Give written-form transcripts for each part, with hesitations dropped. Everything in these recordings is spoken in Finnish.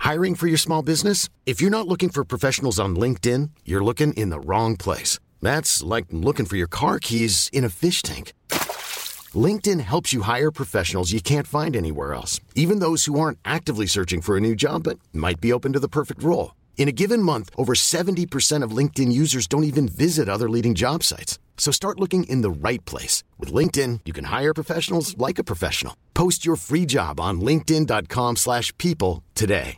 Hiring for your small business? If you're not looking for professionals on LinkedIn, you're looking in the wrong place. That's like looking for your car keys in a fish tank. LinkedIn helps you hire professionals you can't find anywhere else, even those who aren't actively searching for a new job but might be open to the perfect role. In a given month, over 70% of LinkedIn users don't even visit other leading job sites. So start looking in the right place. With LinkedIn, you can hire professionals like a professional. Post your free job on linkedin.com/people today.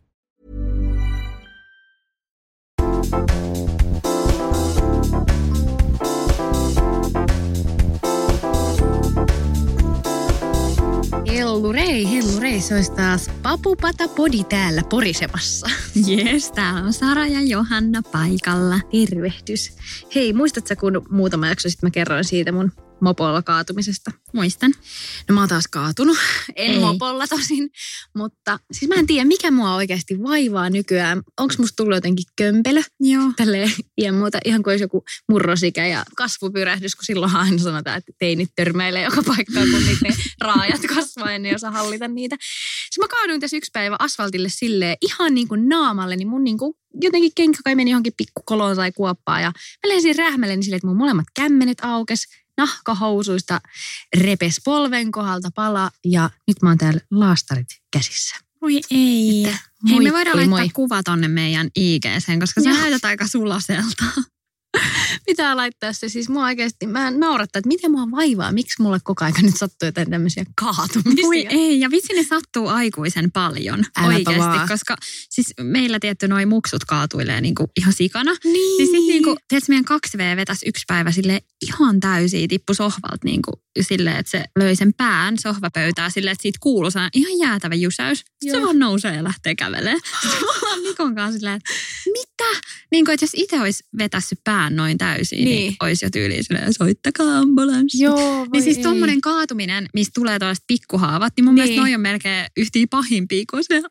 Hellurei, se olisi taas Papupata Podi täällä porisemassa. Jes, täällä on Sara ja Johanna paikalla. Tervehdys. Hei, muistatko kun muutama jakso sitten mä kerroin siitä mun mopolla kaatumisesta? Muistan. No mä oon taas kaatunut. En mopolla tosin, mutta siis mä en tiedä mikä mua oikeasti vaivaa nykyään. Onko musta tullut jotenkin kömpelö? Joo. Tälleen ja muuta, ihan kuin olisi joku murrosikä ja kasvupyrähdys, kun silloin aina sanotaan, että teinit törmäilee joka paikkaan, kun niiden raajat kasvaa, en osaa hallita niitä. Sitten mä kaaduin tässä yksi päivä asfaltille silleen ihan niin kuin naamalle, niin mun niin kuin jotenkin kenkä kai meni johonkin pikkukoloon tai kuoppaan ja mä lensin rähmälleni silleen, että mun molemmat kämmenet aukes. Nahkahousuista repes polven kohdalta pala ja nyt mä oon täällä laastarit käsissä. Voi ei. Hei, me voidaan laittaa kuva tonne meidän IG:seen, koska sä näytät aika sulaselta. Pitää laittaa se. Siis mua oikeasti, mä naurattaa, että miten mua vaivaa, miksi mulle koko ajan nyt sattuu jotain tämmöisiä kaatumisia. Voi ei, ja vitsi ne sattuu aikuisen paljon oikeasti, koska siis meillä tietty noi muksut kaatuilee niinku ihan sikana. Niin sit niinku, tiedätkö meidän 2V vetäisi yksi päivä silleen ihan täysiä, tippu sohvalta niinku silleen, että se löi sen pään sohvapöytää silleen, että siitä kuuluu ihan jäätävä jysäys. Se vaan nousee ja lähtee kävelemään. Sitten me ollaan Nikon kanssa silleen, että mitä? Niin kuin, että jos itse olisi vetässyt pään noin täysin, niin olisi jo tyyliin silleen, soittakaa ambulanssi. Joo, niin siis tommonen kaatuminen, mistä tulee tällaiset pikkuhaavat, niin mun mielestä noi on melkein yhtiä pahimpia, kun se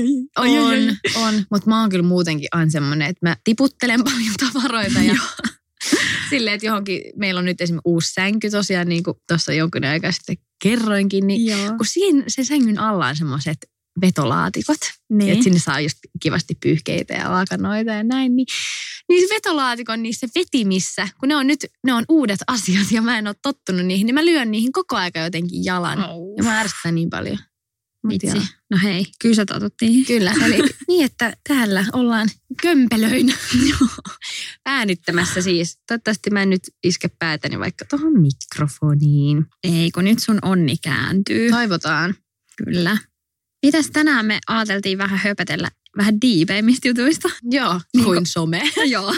On, mutta mä oon kyllä muutenkin aina semmoinen, että mä tiputtelen paljon tavaroita ja silleen, että johonkin, meillä on nyt esimerkiksi uusi sänky tosiaan, niin kuin tuossa jonkin aikaa sitten kerroinkin, niin kun siinä sen sängyn alla on semmoiset vetolaatikot, että sinne saa just kivasti pyyhkeitä ja lakanoita ja näin, niin se vetolaatikon niissä vetimissä, kun ne on uudet asiat ja mä en ole tottunut niihin, niin mä lyön niihin koko aika jotenkin jalan. Ja mä ärsytän niin paljon. Vitsi. No hei, kyllä sä totuttiin. Kyllä, eli niin, että täällä ollaan kömpelöinä äänittämässä siis. Toivottavasti mä en nyt iske päätäni vaikka tuohon mikrofoniin. Ei, kun nyt sun onni kääntyy. Toivotaan. Kyllä. Mitäs tänään me ajateltiin vähän höpötellä vähän diipeimmistä jutuista? Joo, niin kuin some. Joo.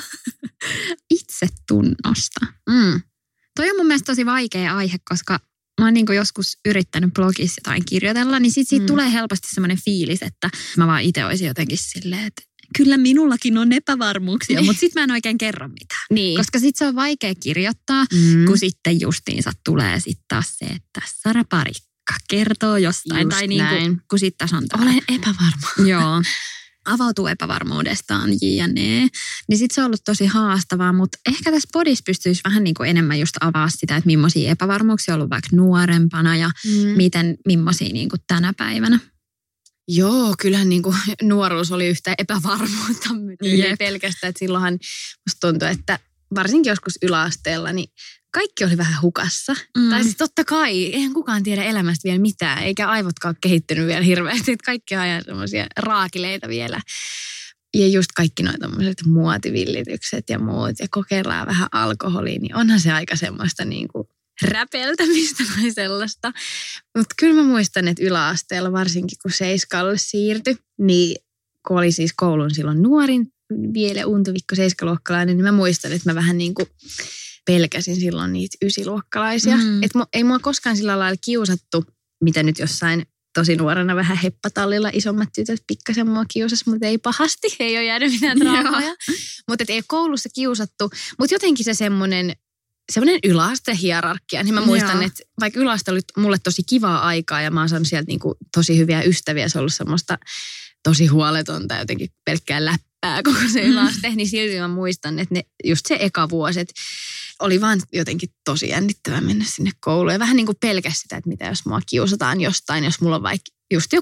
Itsetunnosta. Toi on mun mielestä tosi vaikea aihe, koska mä oon niin joskus yrittänyt blogissa jotain kirjoitella, niin siitä tulee helposti semmoinen fiilis, että mä vaan itse olisin jotenkin silleen, että kyllä minullakin on epävarmuuksia, mutta sit mä en oikein kerro mitään. Niin. Koska sit se on vaikea kirjoittaa, kun sitten justiinsa tulee sitten taas se, että Sara Parikka kertoo jostain. Just tai niin kuin, kun sitten taas on olen epävarma. Joo. Avautuu epävarmuudestaan jne. Niin sitten se on ollut tosi haastavaa, mutta ehkä tässä podissa pystyisi vähän niin kuin enemmän just avaa sitä, että millaisia epävarmuuksia on ollut vaikka nuorempana ja millaisia niin kuin tänä päivänä. Joo, kyllähän niin kuin nuoruus oli yhtä epävarmuutta pelkästään, että silloinhan musta tuntui, että varsinkin joskus yläasteella, niin kaikki oli vähän hukassa. Tai siis totta kai, eihän kukaan tiedä elämästä vielä mitään, eikä aivotkaan kehittynyt vielä hirveästi. Että kaikki on ajan semmoisia raakileita vielä. Ja just kaikki noita tommoiset muotivillitykset ja muut. Ja kokeillaan vähän alkoholia, niin onhan se aika semmoista niin kuin räpeltämistä tai sellaista. Mutta kyllä mä muistan, että yläasteella varsinkin kun seiskalle siirtyi, niin kun oli siis koulun silloin nuorin, vielä untuvikko seiskaluokkalainen, niin mä muistan, että mä vähän niin kuin pelkäsin silloin niitä ysiluokkalaisia. Että ei mua koskaan sillä lailla kiusattu, mitä nyt jossain tosi nuorena vähän heppatallilla isommat tytöt pikkasen mua kiusasi, mutta ei pahasti, ei ole jäänyt mitään traumaa. Mutta ei ole koulussa kiusattu, mutta jotenkin se semmoinen yläastehierarkia, niin mä muistan, että vaikka yläaste oli mulle tosi kivaa aikaa ja mä oon saanut sieltä niinku tosi hyviä ystäviä, se on ollut semmoista tosi huoletonta jotenkin pelkkää läppää koko se yläaste, niin silti mä muistan, että just se eka vuosi, että oli vaan jotenkin tosi jännittävää mennä sinne kouluun ja vähän niin kuin pelkäs sitä, että mitä jos mua kiusataan jostain, jos mulla on vaikka just joku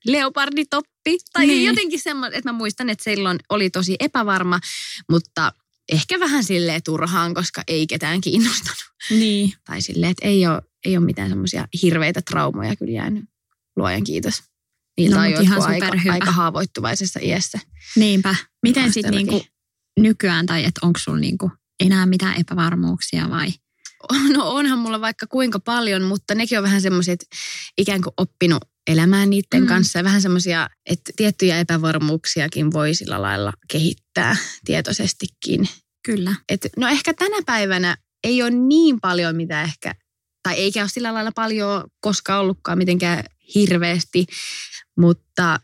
leoparditoppi. Tai jotenkin semmoinen, että mä muistan, että silloin oli tosi epävarma, mutta ehkä vähän silleen turhaan, koska ei ketään kiinnostanut. Niin. Tai silleen, että ei ole mitään semmoisia hirveitä traumoja kyllä jäänyt, luojan kiitos. Niiltä on jotkut aika haavoittuvaisessa iässä. Niinpä. Miten sitten niinku nykyään, tai että onko sulla niinku enää mitään epävarmuuksia vai? No onhan mulla vaikka kuinka paljon, mutta nekin on vähän semmoisia, että ikään kuin oppinut elämään niiden kanssa. Ja vähän semmoisia, että tiettyjä epävarmuuksiakin voi sillä lailla kehittää tietoisestikin. Kyllä. No ehkä tänä päivänä ei ole niin paljon, mitä ehkä, tai eikä ole sillä lailla paljon koskaan ollutkaan mitenkään hirveästi, mutta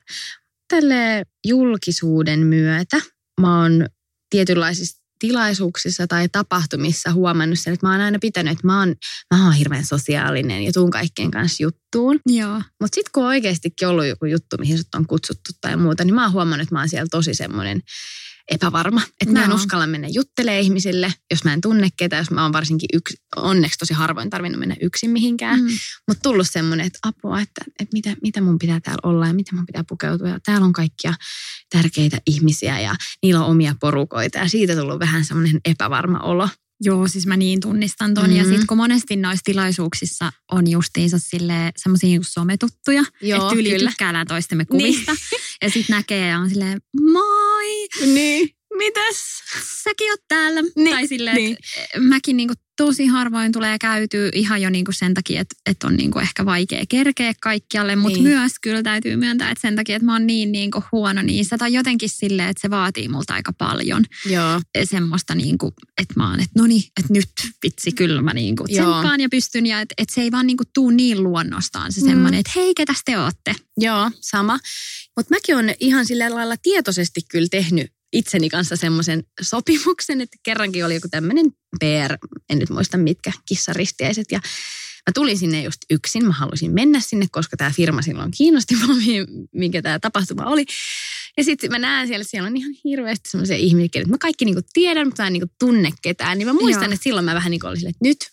tälle julkisuuden myötä mä oon tietynlaisissa tilaisuuksissa tai tapahtumissa huomannut sen, että mä oon aina pitänyt, että mä oon hirveän sosiaalinen ja tuun kaikkien kanssa juttuun. Mutta sitten kun on oikeastikin ollut joku juttu, mihin sut on kutsuttu tai muuta, niin mä oon huomannut, että mä oon siellä tosi semmoinen epävarma. Että mä en uskalla mennä juttelemaan ihmisille, jos mä en tunne ketään, jos mä oon varsinkin onneksi tosi harvoin tarvinnut mennä yksin mihinkään. Mutta tullut semmoinen, että apua, että mitä mun pitää täällä olla ja mitä mun pitää pukeutua. Ja täällä on kaikkia tärkeitä ihmisiä ja niillä on omia porukoita ja siitä tullut vähän semmoinen epävarma olo. Joo, siis mä niin tunnistan ton. Ja sitten kun monesti noissa tilaisuuksissa on justiinsa semmoisia niinku sometuttuja, että tyyliin tykkäällään toistemme kuvista. Ja sitten näkee ja on silleen, moi! Niin. Mitäs? Säkin oot täällä. Tai silleen, että mäkin niinku tosi harvoin tulee käytyä ihan jo niinku sen takia, että on niinku ehkä vaikea kerkeä kaikkialle. Mutta myös kyllä täytyy myöntää, että sen takia, että mä oon niin niinku huono niissä. Tai jotenkin silleen, että se vaatii multa aika paljon. Joo. Semmoista niinku, että mä oon, että noniin, että nyt vitsi kyllä mä niinku tsemppaan ja pystyn. Ja että se ei vaan niinku tuu niin luonnostaan se semmoinen, että hei, ketäs te ootte? Joo, sama. Mutta mäkin on ihan sillä lailla tietoisesti kyllä tehnyt itseni kanssa semmoisen sopimuksen, että kerrankin oli joku tämmöinen PR, en nyt muista mitkä, kissaristiäiset. Ja mä tulin sinne just yksin, mä halusin mennä sinne, koska tämä firma silloin kiinnosti minkä tämä tapahtuma oli. Ja sitten mä näen siellä on ihan hirveästi semmoisia ihmisiä, että mä kaikki niinku tiedän, mutta mä en niinku tunne ketään. Niin mä muistan, että silloin mä vähän niinku olin silleen, että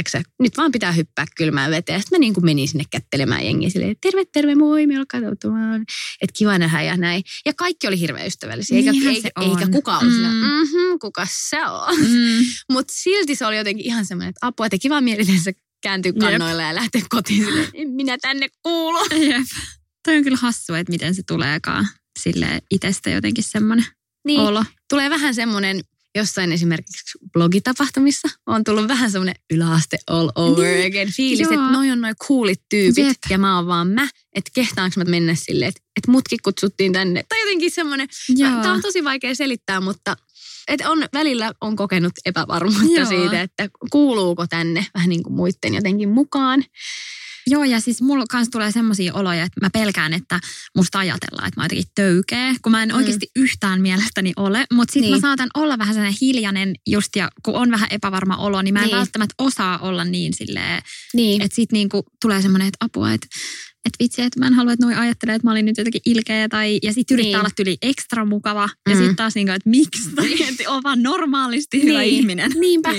nyt vaan pitää hyppää kylmään veteen. Sitten mä niin kuin menin sinne kättelemään jengiä silleen, terve, moi, me ollaan katsomaan. Että kiva nähdä ja näin. Ja kaikki oli hirveän ystävällisiä. Eikä kukaan ollut sillä, kuka sä oot? Mutta silti se oli jotenkin ihan semmoinen, että apua, että kiva mielitensä kääntyä kannoilla ja lähteä kotiin silleen, en minä tänne kuulu. Jep. Toi on kyllä hassua, että miten se tuleekaan silleen itsestä jotenkin semmoinen olo. Tulee vähän semmoinen, jossain esimerkiksi blogitapahtumissa on tullut vähän semmoinen yläaste all over again fiilis, että noi on noi coolit tyypit ja mä oon vaan että kehtaanko mä mennä silleen, että mutkin kutsuttiin tänne. Tai jotenkin semmoinen, tää on tosi vaikea selittää, mutta että välillä on kokenut epävarmuutta siitä, että kuuluuko tänne vähän niin kuin muitten jotenkin mukaan. Joo, ja siis mulla kanssa tulee semmoisia oloja, että mä pelkään, että musta ajatellaan, että mä jotenkin töykeä, kun mä en oikeasti yhtään mielestäni ole. Mutta sitten mä saatan olla vähän sellainen hiljainen just, ja kun on vähän epävarma olo, niin mä en välttämättä osaa olla niin silleen, että sit niinku tulee semmoinen, että apua, että vitsi, että mä en halua, että noi ajattelee, että mä olin nyt jotenkin ilkeä, ja sitten yrittää olla tyli ekstra mukava, ja sitten taas niinku, että miksi, että on vaan normaalisti hyvä ihminen. Niinpä.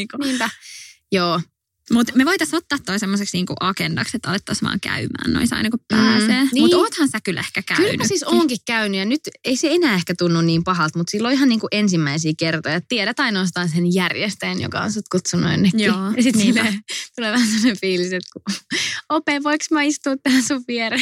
Joo. Mutta me voitaisiin ottaa toi semmoiseksi niinku agendaksi, että alettaisiin vaan käymään noissa aina kun pääsee. Mutta oothan sä kyllä ehkä käynyt. Kyllä siis onkin käynyt ja nyt ei se enää ehkä tunnu niin pahalta, mutta silloin ihan niinku ensimmäisiä kertoja. Tiedät ainoastaan sen järjestäjän, joka on sut kutsunut jonnekin. Joo, ja sitten tulee vähän sellainen fiilis, että Ope, voiko mä istua tähän sun viereen?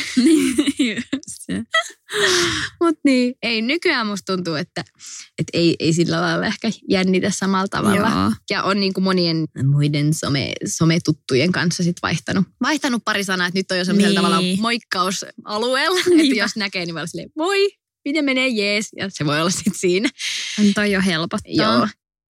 Mutta niin, ei nykyään musta tuntuu, että ei sillä lailla ehkä jännitä samalla tavalla. Joo. Ja on niin kuin monien muiden sometuttujen kanssa sit vaihtanut pari sanaa, että nyt on jo semmoisella tavalla moikkausalueella. Että jos näkee, niin voi olla silleen, moi, miten menee, jees. Ja se voi olla sitten siinä. Toi jo helpottaa. Joo.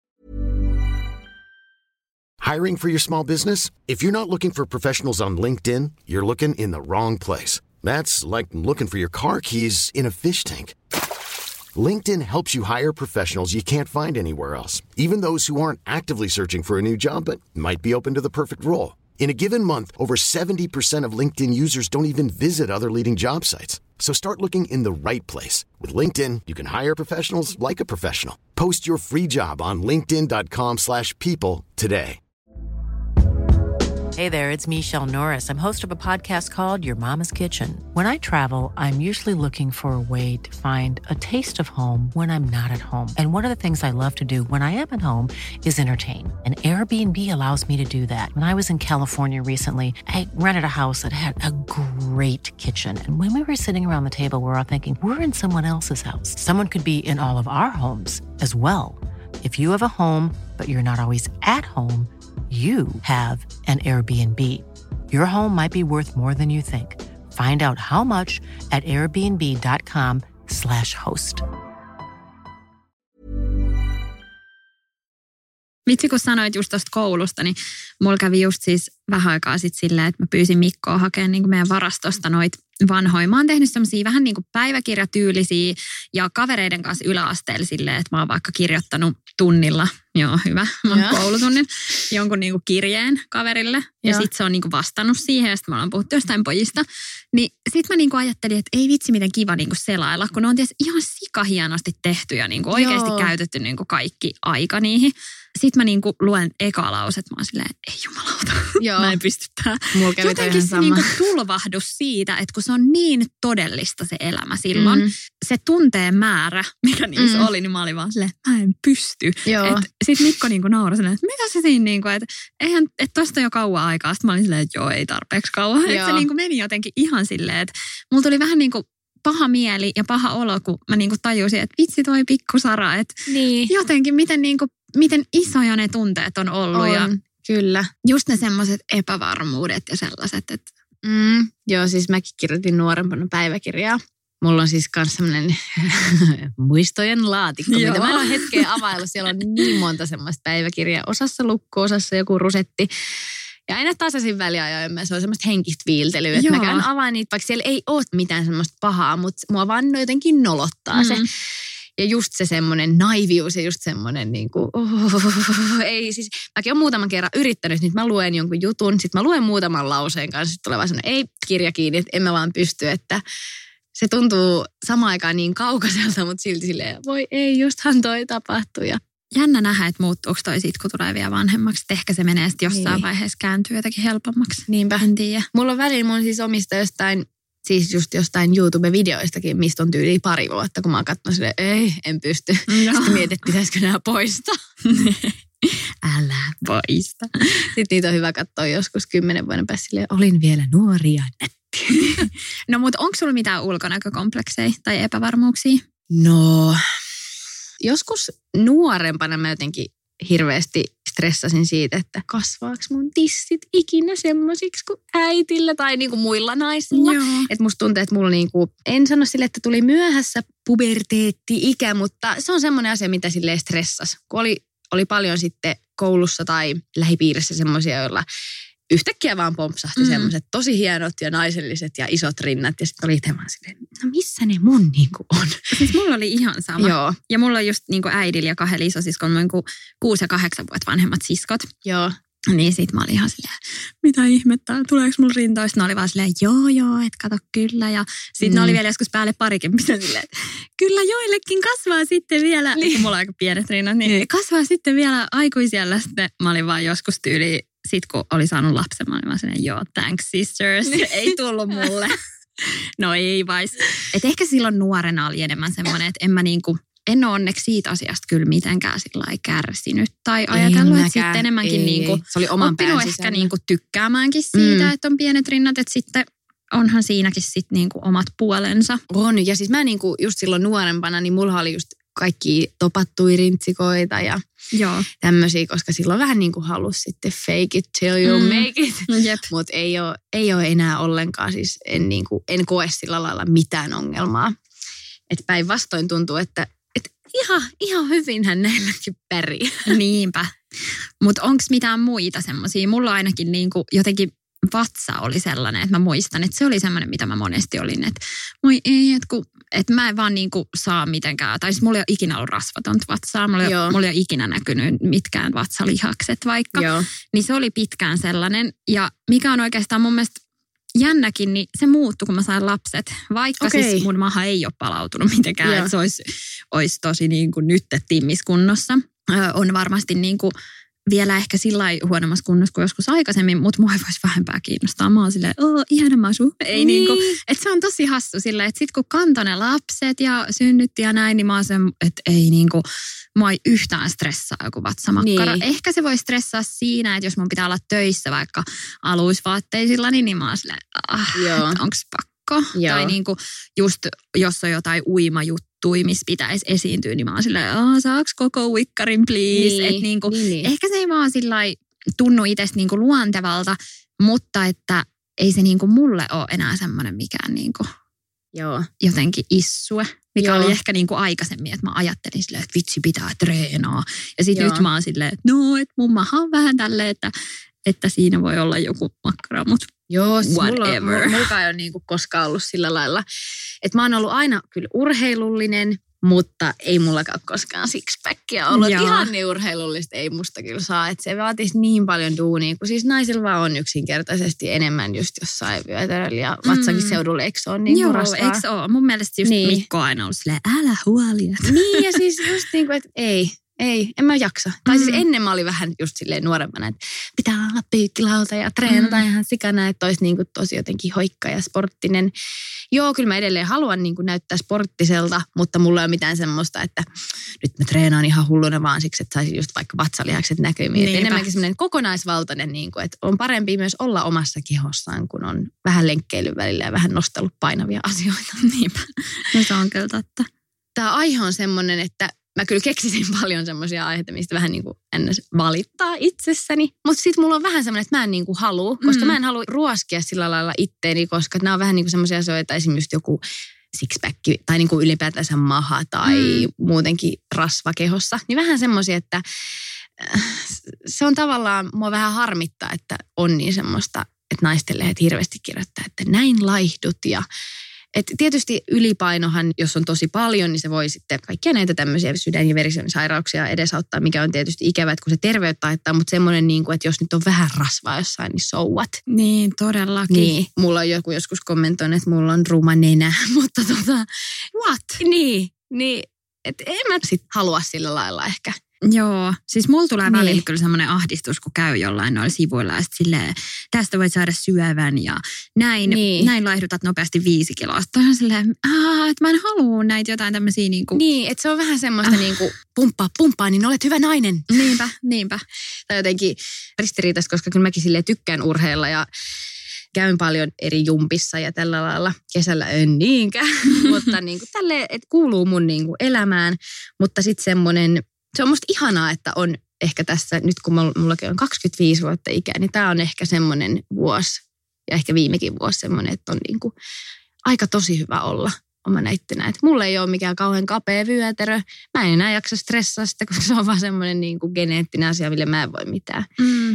Hiring for your small business? If you're not looking for professionals on LinkedIn, you're looking in the wrong place. That's like looking for your car keys in a fish tank. LinkedIn helps you hire professionals you can't find anywhere else, even those who aren't actively searching for a new job but might be open to the perfect role. In a given month, over 70% of LinkedIn users don't even visit other leading job sites. So start looking in the right place. With LinkedIn, you can hire professionals like a professional. Post your free job on linkedin.com/people today. Hey there, it's Michelle Norris. I'm host of a podcast called Your Mama's Kitchen. When I travel, I'm usually looking for a way to find a taste of home when I'm not at home. And one of the things I love to do when I am at home is entertain. And Airbnb allows me to do that. When I was in California recently, I rented a house that had a great kitchen. And when we were sitting around the table, we were all thinking, we're in someone else's house. Someone could be in all of our homes as well. If you have a home, but you're not always at home, you have an Airbnb. Your home might be worth more than you think. Find out how much at airbnb.com/host. Vitsi, kun sanoit just tuosta koulusta, niin mulla kävi just siis vähän aikaa sitten silleen, että mä pyysin Mikkoa hakemaan niin kuin meidän varastosta noita vanhoja. Mä oon tehnyt semmosia vähän niin kuin päiväkirjatyylisiä ja kavereiden kanssa yläasteella silleen, että mä oon vaikka kirjoittanut tunnilla, joo hyvä, koulutunnin, jonkun niin kuin kirjeen kaverille. Ja sit se on niin kuin vastannut siihen ja sitten me ollaan puhuttu jostain pojista. Niin sit mä niin kuin ajattelin, että ei vitsi miten kiva niin kuin selailla, kun ne on tietysti ihan sikahienosti tehty ja niin kuin oikeasti käytetty niin kuin kaikki aika niihin. Sitten mä niinku luen eka lauset, mä oon silleen, ei jumalauta, mä en pysty tähän. Jotenkin se niinku tulvahdus siitä, että kun se on niin todellista se elämä silloin, se tunteen määrä, mikä niissä oli, niin mä olin vaan silleen, mä en pysty. Sitten Mikko niinku nauroi silleen, että mitä se siinä niinku, että eihän, että tosta jo kauan aikaa. Sitten mä olin silleen, että joo, ei tarpeeksi kauan. Että se niinku meni jotenkin ihan silleen, että mulla tuli vähän niinku paha mieli ja paha olo, kun mä niinku tajusin, että vitsi toi pikku Sara, että jotenkin miten isoja ne tunteet on ollut. On, ja kyllä. Just ne semmoiset epävarmuudet ja sellaiset. Että joo, siis mäkin kirjoitin nuorempana päiväkirjaa. Mulla on siis myös semmoinen muistojen laatikko, mitä mä en ole hetkeä availlut. Siellä on niin monta semmoista päiväkirjaa. Osassa lukko, osassa joku rusetti. Ja aina tasaisin väliajoin se on semmoista henkistä viiltelyä, että mä käyn avaan niitä, vaikka siellä ei ole mitään semmoista pahaa, mutta mua vaan jotenkin nolottaa se. Ja just se semmoinen naivius ja just semmoinen niinku, ei siis, mäkin olen muutaman kerran yrittänyt, nyt mä luen jonkun jutun, sitten mä luen muutaman lauseen kanssa, sitten tulee vaan semmoinen, ei kirja kiinni, että en mä vaan pysty, että se tuntuu samaan aikaan niin kaukaiselta, mutta silti silleen, voi ei, justhan toi tapahtui. Jännä nähdä, että muuttuuko toi siitä, kun tulee vielä vanhemmaksi. Ehkä se menee sitten jossain vaiheessa kääntyy jotenkin helpommaksi. Niinpä. En tiedä. Mulla on välillä mun siis omista jostain YouTube-videoistakin, mistä on tyyliin 2 vuotta, kun mä oon katsonut silleen, ei, en pysty. Sitten mietit, että pitäisikö nämä poistaa. Älä poista. Sitten niitä on hyvä katsoa joskus 10 vuoden päästä silleen, olin vielä nuori ja nätti. No mutta onko sulla mitään ulkonäkökomplekseja tai epävarmuuksia? No, joskus nuorempana mä jotenkin hirveästi stressasin siitä, että kasvaako mun tissit ikinä semmosiksi kuin äitillä tai niinku muilla naisilla. Että musta tuntuu, että mulla niinku, en sano sille, että tuli myöhässä puberteetti-ikä, mutta se on semmoinen asia, mitä silleen stressasi. Kun oli paljon sitten koulussa tai lähipiirissä semmoisia, joilla yhtäkkiä vaan pompsahti semmoiset tosi hienot ja naiselliset ja isot rinnat. Ja sitten oli itse vaan silleen, no missä ne mun niinku on? Siis mulla oli ihan sama. Joo. Ja mulla on just niinku äidillä ja 2 isosiskon, niinku 6 ja 8 vuotta vanhemmat siskot. Joo. Niin sit mä olin ihan silleen, mitä ihmettä, tuleeko mulla rintoista? Ne oli vaan silleen, joo, et kato kyllä. Ja sit ne oli vielä joskus päälle parikymppistä silleen, kyllä joillekin kasvaa sitten vielä, kun mulla on aika pienet rinnat, niin kasvaa sitten vielä aikuisiellä. Sitten mä olin vaan joskus tyyliin, sit kun oli saanut lapsen, mä olin vaan silleen, joo, thanks sisters, ei tullut mulle. No ei vais. Et ehkä silloin nuorena oli enemmän semmoinen, että en ole onneksi siitä asiasta kyllä mitenkään sillai kärsinyt tai ajatellut, että sitten enemmänkin niinku, se oli oman oppinut ehkä niinku tykkäämäänkin siitä, että on pienet rinnat, että sitten onhan siinäkin sitten niinku omat puolensa. On, ja siis mä niinku just silloin nuorempana, niin mulla oli just kaikki topattuja rintsikoita ja tämmöisiä, koska silloin vähän niin kuin halusi sitten fake it till you make it. Mutta ei ole enää ollenkaan, siis en koe sillä lailla mitään ongelmaa. Että päinvastoin tuntuu, että ihan hyvinhän näilläkin pärjää. Niinpä. Mutta onko mitään muita semmoisia? Mulla ainakin niinku jotenkin vatsa oli sellainen, että mä muistan, että se oli semmoinen, mitä mä monesti olin, että moi ei, että mä en vaan niinku saa mitenkään, tai siis mulla ei ole ikinä ollut rasvatonta vatsaa, mulla ei ole ikinä näkynyt mitkään vatsalihakset vaikka, niin se oli pitkään sellainen, ja mikä on oikeastaan mun mielestä jännäkin, niin se muuttui, kun mä sain lapset, vaikka siis mun maha ei ole palautunut mitenkään, että se olisi tosi niin kuin nyt timmiskunnossa. On varmasti niin kuin vielä ehkä sillä huonommassa kunnossa kuin joskus aikaisemmin, mutta mua ei voisi vähempää kiinnostaa. Mä oon silleen, ihana masu. Ei niinku, että se on tosi hassu silleen, että sit kun kantoi ne lapset ja synnytti ja näin, niin mä oon sen, että ei niinku, mua ei yhtään stressaa joku vatsamakkara. Niin. Ehkä se voi stressaa siinä, että jos mun pitää olla töissä vaikka aluisvaatteisilla, niin mä oon silleen, että onks pakko? Joo. Tai niinku just, jos on jotain uimajuttuja, missä pitäisi esiintyä, niin mä oon silleen, saaks koko uikkarin please? Niin. Et niinku, ehkä se ei vaan sillai tunnu itsestä niinku luontevalta, mutta että ei se niinku mulle ole enää semmoinen mikään niinku jotenkin issue. Mikä oli ehkä niinku aikaisemmin, että mä ajattelin silleen, että vitsi pitää treenaa. Ja sitten nyt mä oon silleen, että että mun maha on vähän tälleen, että siinä voi olla joku makkara, mutta whatever. Mulla ei ole niinku koskaan ollut sillä lailla. Että mä oon ollut aina kyllä urheilullinen, mutta ei mullakaan koskaan sixpackia ollut. Ihan niin urheilullista ei musta kyllä saa. Että se vaatisi niin paljon duunia, kun siis naisilla vaan on yksinkertaisesti enemmän just jossain vyötäröllä ja vatsakin seudulla. Eikö se ole niin rasvaa? Joo, eikö se ole? Mun mielestä just Mikko on aina ollut silleen, älä huolia. Niin ja siis just niin kuin, että en mä jaksa. Tai siis ennen mä olin vähän just silleen nuorempana, että pitää olla pyykkilauta ja treenata ihan sikana, että olisi niin kuin tosi jotenkin hoikka ja sporttinen. Joo, kyllä mä edelleen haluan niin kuin näyttää sporttiselta, mutta mulla ei ole mitään semmoista, että nyt mä treenaan ihan hulluna vaan siksi, että saisin just vaikka vatsalihakset näkymiin. Enemmänkin semmoinen kokonaisvaltainen, niin kuin, että on parempi myös olla omassa kehossaan, kun on vähän lenkkeilyn välillä ja vähän nostellut painavia asioita. Niinpä. No se on kyllä totta. Tämä aihe on semmoinen, että mä kyllä keksisin paljon semmoisia aiheita, mistä vähän niin kuin ennäs valittaa itsessäni. Mutta sitten mulla on vähän semmoinen, että mä en niin kuin halua, koska mä en halua ruoskia sillä lailla itteeni, koska nämä on vähän niin kuin semmoisia asioita, esimerkiksi joku sixpack tai niin kuin ylipäätänsä maha tai muutenkin rasva kehossa. Niin vähän semmoisia, että se on tavallaan, mua vähän harmittaa, että on niin semmoista, että naisten lehdet hirveästi kirjoittaa, että näin laihdut ja et tietysti ylipainohan, jos on tosi paljon, niin se voi sitten kaikkia näitä tämmöisiä sydän- ja verisuonisairauksia edesauttaa, mikä on tietysti ikävä, että kun se terveyttä haittaa, mutta semmoinen, niin kuin, että jos nyt on vähän rasvaa jossain, niin so what? Niin, todellakin. Niin, mulla on joku joskus kommentoinut, että mulla on ruma nenä, mutta what? Niin, että en mä sit halua sillä lailla ehkä. Joo, siis mulla tulee välillä kyllä semmoinen ahdistus, kun käy jollain noilla sivuilla ja sitten silleen, tästä voit saada syövän ja näin laihdutat nopeasti 5 kiloa. Sitten on silleen, että mä en halua näitä jotain tämmöisiä niinku. Niin, että se on vähän semmoista niinku pumppaa, niin olet hyvä nainen. Niinpä. Tai jotenkin ristiriitaista, koska kyllä mäkin silleen tykkään urheilla ja käyn paljon eri jumpissa ja tällä lailla. Kesällä en niinkään, mutta niinku tälleen, että kuuluu mun niinku elämään, mutta sitten semmoinen. Se on musta ihanaa, että on ehkä tässä, nyt kun mullakin on 25 vuotta ikää, niin tää on ehkä semmoinen vuosi, ja ehkä viimekin vuosi semmoinen, että on niinku aika tosi hyvä olla omana ittenään. Että mulla ei ole mikään kauhean kapea vyötärö. Mä en enää jaksa stressaa sitä, kun se on vaan semmoinen niinku geneettinen asia, mille mä en voi mitään.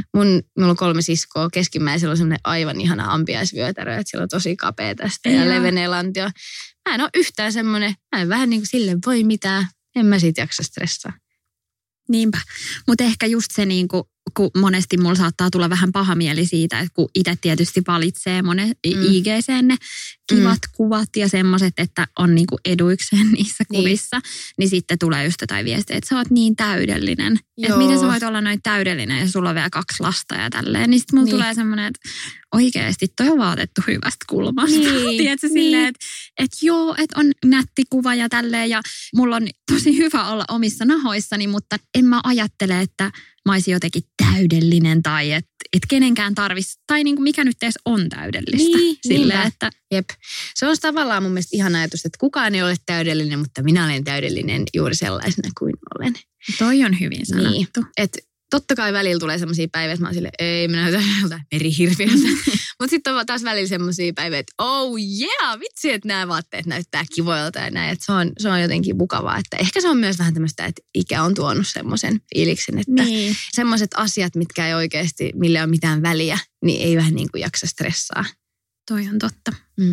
Mulla on 3 siskoa, keskimmäisellä on semmoinen aivan ihana ampiaisvyötärö, että sillä on tosi kapea tästä ja levenee lantio. Mä en ole yhtään semmoinen, mä en vähän niin kuin sille voi mitään, en mä siitä jaksa stressaa. Niinpä, mutta ehkä just se niinku, kun monesti mulla saattaa tulla vähän paha mieli siitä, että kun itse tietysti valitsee monet IG:seen ne kivat kuvat ja semmoiset, että on niinku eduikseen niissä kuvissa, niin sitten tulee just jotain viestiä, että sä oot niin täydellinen. Että miten sä voit olla noin täydellinen ja sulla on vielä 2 lasta ja tälleen. Niin sitten mulla tulee semmoinen, että oikeasti toi on vaatettu hyvästä kulmasta. Tiedätkö silleen, että joo, että on nätti kuva ja tälleen ja mulla on tosi hyvä olla omissa nahoissani, mutta en mä ajattele, että mä olisin jotenkin täydellinen tai että kenenkään tarvitsisi, tai niin kuin mikä nyt edes on täydellistä. Silleen, että jep. Se on tavallaan mun mielestä ihan ajatus, että kukaan ei ole täydellinen, mutta minä olen täydellinen juuri sellaisena kuin olen. Toi on hyvin sanottu. Niin. Että totta kai välillä tulee semmoisia päiviä, että mä oon silleen, ei minä näytän joltain merihirviöltä. Mutta sitten on taas välillä semmoisia päiviä, että oh yeah, vitsi, että nämä vaatteet näyttää kivoilta ja näin. Että se on jotenkin mukavaa. Että ehkä se on myös vähän tämmöistä, että ikä on tuonut semmoisen fiiliksen, että semmoiset asiat, mitkä ei oikeasti, millä ole mitään väliä, niin ei vähän niin kuin jaksa stressaa. Toi on totta.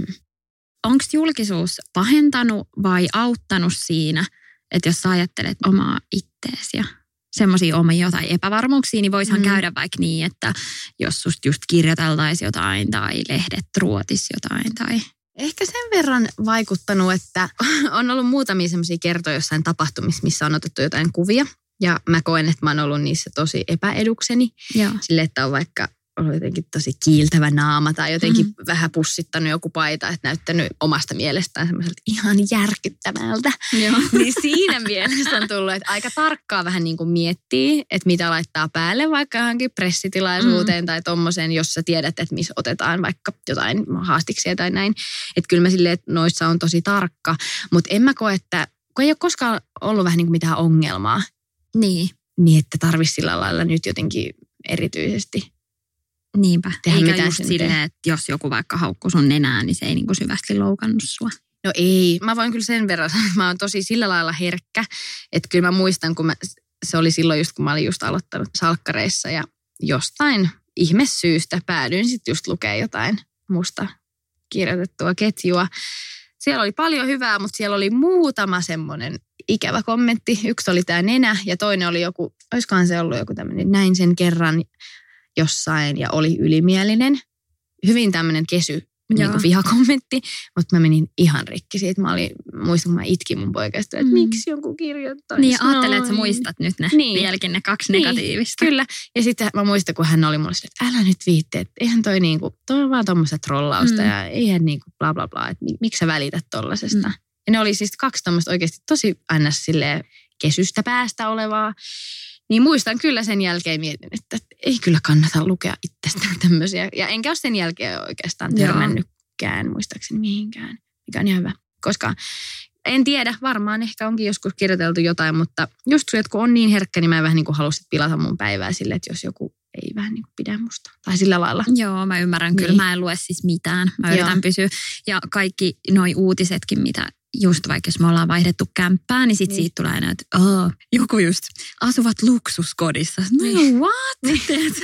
Onko julkisuus pahentanut vai auttanut siinä, että jos sä ajattelet omaa itteesi ja semmoisia omia jotain epävarmuuksia, niin voisihan käydä vaikka niin, että jos susta just kirjoiteltaisiin jotain tai lehdet ruotisi jotain tai. Ehkä sen verran vaikuttanut, että on ollut muutamia semmoisia kertoja jossain tapahtumissa, missä on otettu jotain kuvia. Ja mä koen, että mä oon ollut niissä tosi epäedukseni. Joo. Sille, että on vaikka ollut jotenkin tosi kiiltävä naama tai jotenkin vähän pussittanut joku paita, että näyttänyt omasta mielestään semmoiselta ihan järkyttävältä. Niin siinä mielessä on tullut, että aika tarkkaa vähän niin kuin miettii, että mitä laittaa päälle vaikka johonkin pressitilaisuuteen tai tommoseen, jos sä tiedät, että missä otetaan vaikka jotain haastiksia tai näin. Että kyllä mä silleen, että noissa on tosi tarkka, mutta en mä koe, että kun ei ole koskaan ollut vähän niin kuin mitään ongelmaa. Niin, että tarvitsisi sillä lailla nyt jotenkin erityisesti. Niinpä. Eikä just silleen, että jos joku vaikka haukkuu sun nenää, niin se ei niin kuin syvästi loukannut sua. No ei. Mä voin kyllä sen verran sanoa, että mä oon tosi sillä lailla herkkä. Että kyllä mä muistan, se oli silloin just, kun mä olin just aloittanut salkkareissa ja jostain ihmesyystä päädyin sitten just lukemaan jotain musta kirjoitettua ketjua. Siellä oli paljon hyvää, mutta siellä oli muutama semmoinen ikävä kommentti. Yksi oli tää nenä ja toinen oli joku, olisikohan se ollut joku tämmöinen, näin sen kerran jossain ja oli ylimielinen. Hyvin tämmöinen niin kuin vihakommentti, mutta mä menin ihan rikki siitä. Muistan, kun mä itkin mun poikasta, että miksi jonkun kirjoittaisi. Niin, ajattelee, että sä muistat nyt vieläkin ne 2 negatiivista. Kyllä. Ja sitten mä muistan, kun hän oli mulle sille, että älä nyt viitte, että eihän toi on vaan tommoista trollausta ja eihän niinku bla bla bla, että miksi sä välität tollasesta. Ja ne oli siis 2 tommoista oikeasti tosi ns. Silleen kesystä päästä olevaa. Niin muistan kyllä sen jälkeen mietin, että ei kyllä kannata lukea itsestään tämmöisiä. Ja enkä ole sen jälkeen oikeastaan törmännytkään muistaakseni mihinkään, mikä on ihan hyvä. Koska en tiedä, varmaan ehkä onkin joskus kirjoiteltu jotain, mutta just se, että kun on niin herkkä, niin mä en vähän niin kuin halusin pilata mun päivää sille, että jos joku ei vähän niin kuin pidä musta. Tai sillä lailla. Joo, mä ymmärrän kyllä. Mä en lue siis mitään. Mä yritän pysyä. Ja kaikki noi uutisetkin, mitä just vaikka jos me ollaan vaihdettu kämppää, niin siitä tulee aina, että joku just asuvat luksuskodissa. No what?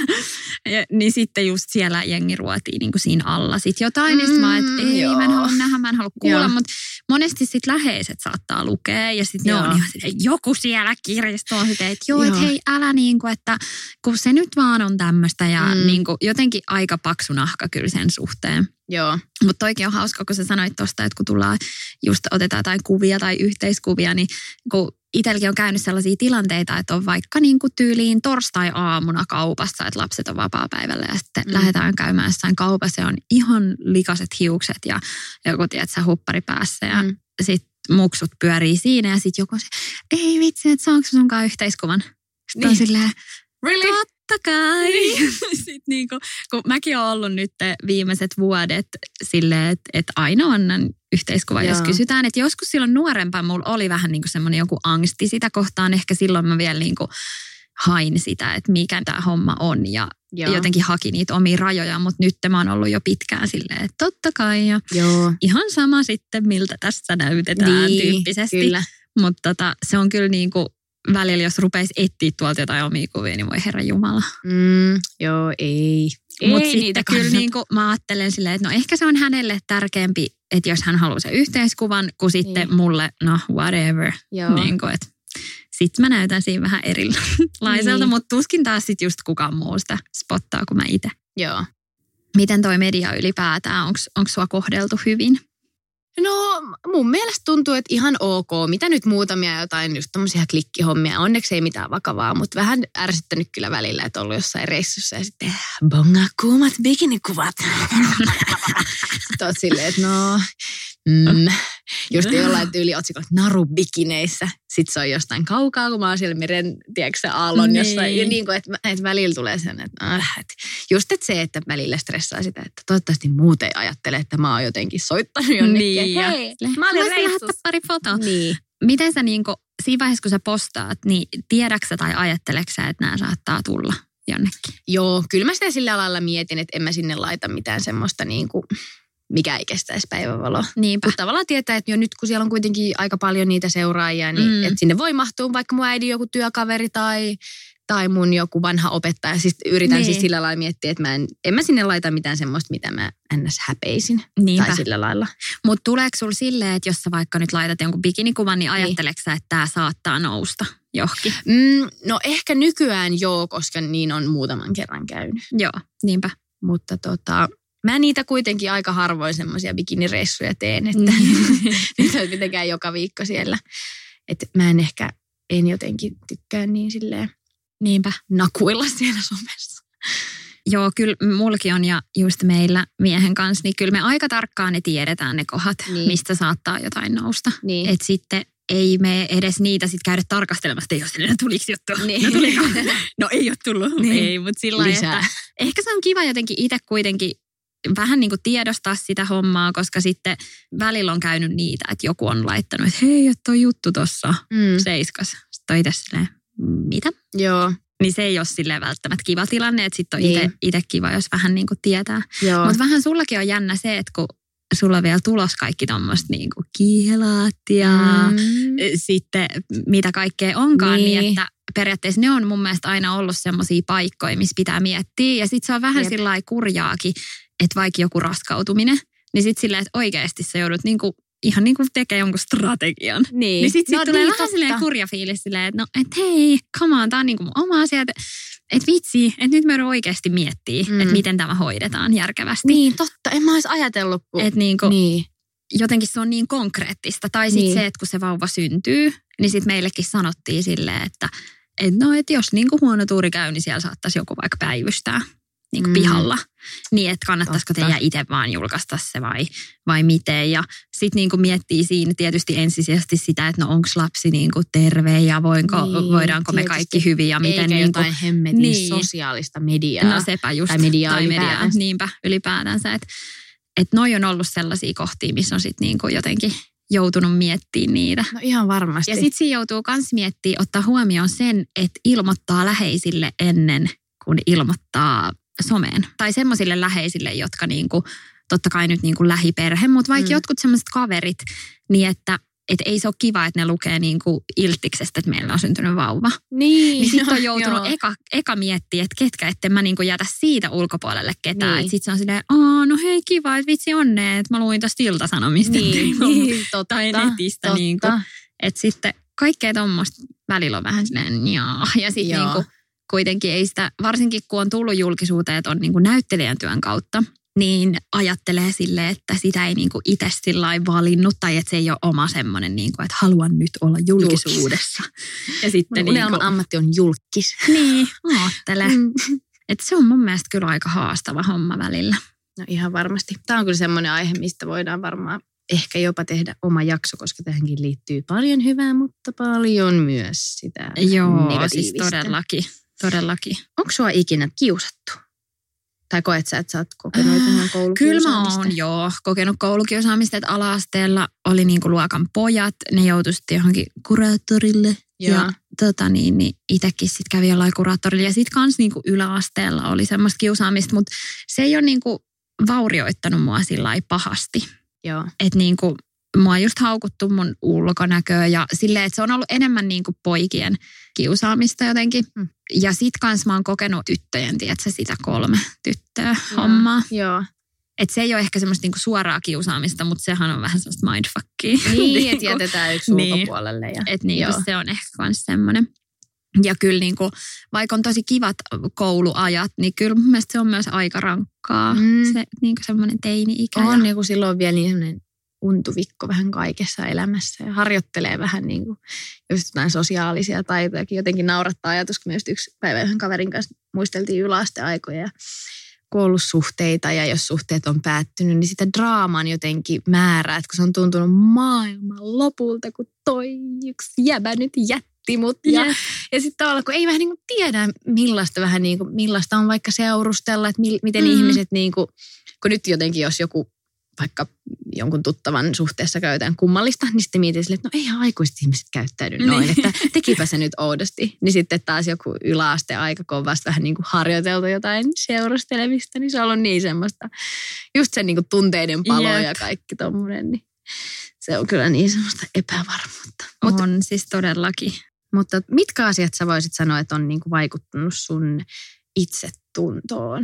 Niin sitten just siellä jengi ruotii niin kuin siinä alla sit jotain. Niin sitten mä että ei, mä en halua nähdä, mä en halua kuulla. Mutta monesti sitten läheiset saattaa lukea ja sitten ne on ihan silleen, joku siellä kirjastoon sitten, että joo, että hei älä niin kuin, että kun se nyt vaan on tämmöistä ja niin kuin, jotenkin aika paksu nahka kyllä sen suhteen. Joo. Mutta oikein on hauska, kun sä sanoit tosta, että kun tullaan just otetaan jotain kuvia tai yhteiskuvia, niin kun itselläkin on käynyt sellaisia tilanteita, että on vaikka niin kuin tyyliin torstai-aamuna kaupassa, että lapset on vapaapäivällä ja sitten lähdetään käymään jossain kaupassa ja on ihan likaset hiukset ja joku, tiedätkö, huppari päässä ja sitten muksut pyörii siinä ja sitten joku se, ei vitsi, että saanko sunkaan yhteiskuvan? Sitten on silleen, really? Totta kai. Sitten niinku, kun mäkin olen ollut nyt viimeiset vuodet silleen, että aina annan yhteiskuva, jos kysytään. Että joskus silloin nuorempaan mulla oli vähän niinku semmoinen joku angsti sitä kohtaan. Ehkä silloin mä vielä niinku hain sitä, että mikä tämä homma on ja jotenkin haki niitä omia rajoja. Mutta nyt mä oon ollut jo pitkään silleen, että totta kai. Ja ihan sama sitten, miltä tässä näytetään tyyppisesti. Mutta se on kyllä niinku välillä, jos rupeisi etsiä tuolta jotain omia kuvia, niin voi herra jumala. Joo, ei. Mutta sitten kyllä niin kuin mä ajattelen silleen, että no ehkä se on hänelle tärkeämpi, että jos hän haluaa sen yhteiskuvan, kuin sitten mulle, no whatever. Niin kuin, että sitten mä näytän siinä vähän erilaiselta, mutta tuskin taas sitten just kukaan muu sitä spottaa kuin mä itse. Joo. Miten toi media ylipäätään, onko sua kohdeltu hyvin? No mun mielestä tuntuu, että ihan ok. Mitä nyt muutamia jotain just tommosia klikkihommia. Onneksi ei mitään vakavaa, mutta vähän ärsyttänyt kyllä välillä, että ollut jossain reissussa ja sitten bonga kuumat bikinikuvat. Sitten oot silleen, että no... Just jollain tyyli otsikot narubikineissä. Sitten se on jostain kaukaa, kun mä oon siellä meren, tiedätkö aallon jossain. Ja niin kuin, että välillä tulee sen, että just että se, että välillä stressaa sitä, että toivottavasti muut ei ajattele, että mä oon jotenkin soittanut jonnekin. Niin, hei, mä olin reissussa. Pari fotoa. Niin. Miten sä niinku, siinä vaiheessa, kun sä postaat, niin tiedäksä tai ajatteleksä, että nämä saattaa tulla jonnekin? Joo, kyllä mä sitä sillä lailla mietin, että en mä sinne laita mitään semmoista niinku... mikä ei kestäisi päivänvaloa. Niinpä. Mutta tavallaan tietää, että jo nyt kun siellä on kuitenkin aika paljon niitä seuraajia, niin että sinne voi mahtua vaikka mun äidin joku työkaveri tai mun joku vanha opettaja. Siis yritän siis sillä lailla miettiä, että en mä sinne laita mitään semmoista, mitä mä ns. Häpeisin. Niinpä. Tai sillä lailla. Mutta tuleeko sulla silleen, että jos sä vaikka nyt laitat jonkun bikinikuvan, niin ajatteleksä, että tää saattaa nousta johonkin? No ehkä nykyään joo, koska niin on muutaman kerran käynyt. Joo, niinpä. Mutta mä niitä kuitenkin aika harvoin semmoisia bikinireissuja teen, että niitä on mitenkään joka viikko siellä. Että mä en ehkä en jotenkin tykkää niin silleen Niinpä. nakuilla siellä somessa. Joo, kyllä mullakin on ja just meillä miehen kanssa, niin kyllä me aika tarkkaan ne tiedetään ne kohdat, mistä saattaa jotain nousta. Niin. Että sitten ei me edes niitä sitten käydä tarkastelemassa, että jos ne tuliko juttu. Niin. No tuliko? No ei ole tullut. Niin. Ei, mutta sillä lailla, että ehkä se on kiva jotenkin itse kuitenkin vähän niin kuin tiedostaa sitä hommaa, koska sitten välillä on käynyt niitä, että joku on laittanut, että hei, että toi juttu tossa seiskas. Sitten on itse silleen, mitä? Joo. Niin se ei ole silleen välttämättä kiva tilanne, että sitten on itse kiva, jos vähän niin kuin tietää. Mutta vähän sullakin on jännä se, että kun sulla on vielä tulos kaikki tommoista niin kuin kielaat ja sitten mitä kaikkea onkaan, niin että periaatteessa ne on mun mielestä aina ollut semmoisia paikkoja, missä pitää miettiä. Ja sitten se on vähän sillä lailla kurjaakin, että vaikka joku raskautuminen, niin sitten silleen, että oikeasti sä joudut niinku ihan niin kuin tekee jonkun strategian. Niin sitten tulee vähän silleen kurja fiilis silleen, että no, et hei, come on, tää on niinku mun oma asia, että vitsi, että nyt me oikeasti miettiä, että miten tämä hoidetaan järkevästi. Niin, totta, en mä olisi ajatellut. Että niinku, jotenkin se on niin konkreettista. Tai sitten se, että kun se vauva syntyy, niin sitten meillekin sanottiin silleen, että no, et jos niinku huono tuuri käy, niin siellä saattaisi joku vaikka päivystää. Niin kuin pihalla. Niin, että kannattaisiko teidän itse vaan julkaista se vai miten. Ja sitten niin kuin miettii siinä tietysti ensisijaisesti sitä, että no onko lapsi niin kuin terve ja voidaanko me kaikki hyvin ja miten. Eikä niin jotain kuin, hemmetin sosiaalista mediaa. No sepä just. Tai mediaa Niinpä ylipäätänsä. Että noi on ollut sellaisia kohtia, missä on sitten niin kuin jotenkin joutunut miettimään niitä. No ihan varmasti. Ja sitten siinä joutuu myös miettimään, ottaa huomioon sen, että ilmoittaa läheisille ennen kuin ilmoittaa someen. Tai semmoisille läheisille, jotka niinku, totta kai nyt niinku lähiperhe, mutta vaikka jotkut semmoiset kaverit, niin että ei se ole kiva, että ne lukee niinku iltiksestä, että meillä on syntynyt vauva. Niin sitten on joutunut eka miettiä, että ketkä, etten mä niinku jätä siitä ulkopuolelle ketään. Niin. Että sitten se on silleen, no hei kiva, että vitsi onnea, että mä luin tosta Ilta-Sanomista. Niin, totta. Tai netistä. Totta. Niinku. Että sitten kaikkea tuommoista välillä on vähän silleen, ja sitten niinku kuitenkin ei sitä, varsinkin kun on tullut julkisuuteen, että on niin kuin näyttelijän työn kautta, niin ajattelee silleen, että sitä ei niin kuin itse sillain valinnut tai että se ei ole oma semmoinen, niin kuin, että haluan nyt olla julkisuudessa. Ja sitten unelman ammatti on julkis. Niin, ajattele. Että se on mun mielestä kyllä aika haastava homma välillä. No ihan varmasti. Tämä on kyllä semmoinen aihe, mistä voidaan varmaan ehkä jopa tehdä oma jakso, koska tähänkin liittyy paljon hyvää, mutta paljon myös sitä negatiivista. Siis todellakin. Onko sua ikinä kiusattu? Tai koet sä, että sä oot kokenut ihan koulukiusaamista? Kyllä mä oon, kokenut koulukiusaamista, että ala-asteella oli niinku luokan pojat, ne joutui sitten johonkin kuraattorille. Ja niin itsekin sitten kävi jollain kuraattorilla. Ja sitten kans niinku yläasteella oli semmoista kiusaamista, mutta se ei ole niinku vaurioittanut mua sillai pahasti. Joo. Että niinku mua on just haukuttu mun ulkonäköä ja silleen, että se on ollut enemmän niinku poikien kiusaamista jotenkin. Ja sit kans mä oon kokenut tyttöjen, tiedätkö, sitä 3 tyttöä hommaa. Joo. Että se ei ole ehkä semmoista niinku suoraa kiusaamista, mutta sehän on vähän semmoista mindfuckia. Niin, että jätetään yksi ulkopuolelle. Että niinku se on ehkä kans semmoinen. Ja kyllä niinku, vaikka on tosi kivat kouluajat, niin kyllä mun mielestä se on myös aika rankkaa. Se niinku semmoinen teini-ikä. On niinku silloin vielä niin semmoinen untuvikko vähän kaikessa elämässä ja harjoittelee vähän niin kuin just jotain sosiaalisia taitojakin. Jotenkin naurattaa ajatus, kun me just yksi päivä yhden kaverin kanssa muisteltiin yläasteaikoja ja koulusuhteita ja jos suhteet on päättynyt, niin sitä draaman jotenkin määrää, että kun se on tuntunut maailman lopulta, kun toi yksi jäbä nyt jätti mut. Ja sitten tavallaan, kun ei vähän niin kuin tiedä, millaista, vähän niin kuin, millaista on vaikka seurustella, että miten ihmiset niin kuin, kun nyt jotenkin jos joku vaikka jonkun tuttavan suhteessa käytetään kummallista, niin sitten mietin silleen, että no eihän aikuiset ihmiset käyttäydy noin, että tekipä se nyt oudosti. Niin sitten taas joku yläasteaika, kun on vasta vähän niin kuin harjoiteltu jotain seurustelemista, niin se on ollut niin semmoista, just se niin kuin tunteiden palo ja kaikki tommoinen, niin se on kyllä niin semmoista epävarmuutta. On siis todellakin. Mutta mitkä asiat sä voisit sanoa, että on niin kuin vaikuttanut sun itsetuntoon?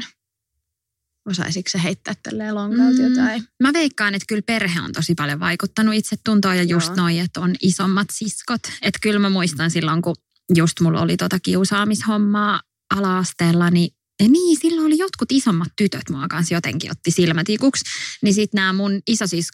Osaisitko sä heittää tälleen lonkalta jotain? Mä veikkaan, että kyllä perhe on tosi paljon vaikuttanut itsetuntoon ja just noin, että on isommat siskot. Että kyllä mä muistan silloin, kun just mulla oli kiusaamishommaa ala-asteella, niin silloin oli jotkut isommat tytöt mua kanssa jotenkin otti silmätikuksi. Niin sitten nämä mun isosiskot